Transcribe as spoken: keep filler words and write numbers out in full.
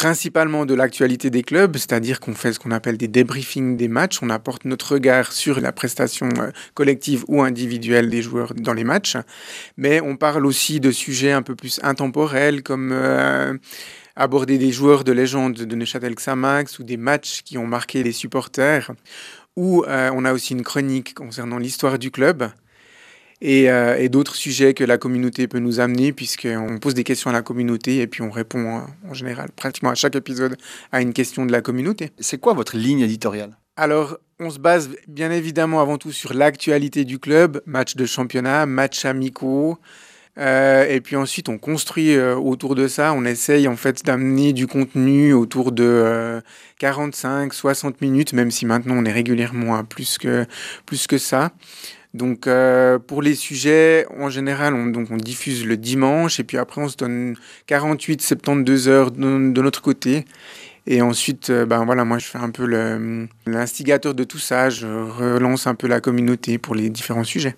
principalement de l'actualité des clubs, c'est-à-dire qu'on fait ce qu'on appelle des débriefings des matchs. On apporte notre regard sur la prestation euh, collective ou individuelle des joueurs dans les matchs. Mais on parle aussi de sujets un peu plus intemporels, comme euh, aborder des joueurs de légende de Neuchâtel Xamax ou des matchs qui ont marqué les supporters. Ou euh, on a aussi une chronique concernant l'histoire du club. Et, euh, et d'autres sujets que la communauté peut nous amener, puisqu'on pose des questions à la communauté et puis on répond euh, en général pratiquement à chaque épisode à une question de la communauté. C'est quoi votre ligne éditoriale ? Alors, on se base bien évidemment avant tout sur l'actualité du club, matchs de championnat, matchs amicaux, euh, et puis ensuite on construit euh, autour de ça, on essaye en fait d'amener du contenu autour de euh, quarante-cinq, soixante minutes, même si maintenant on est régulièrement à plus que, plus que ça. Donc euh, pour les sujets, en général, on, donc on diffuse le dimanche et puis après on se donne quarante-huit à soixante-douze heures de, de notre côté. Et ensuite, euh, ben voilà, moi je fais un peu le, l'instigateur de tout ça, je relance un peu la communauté pour les différents sujets.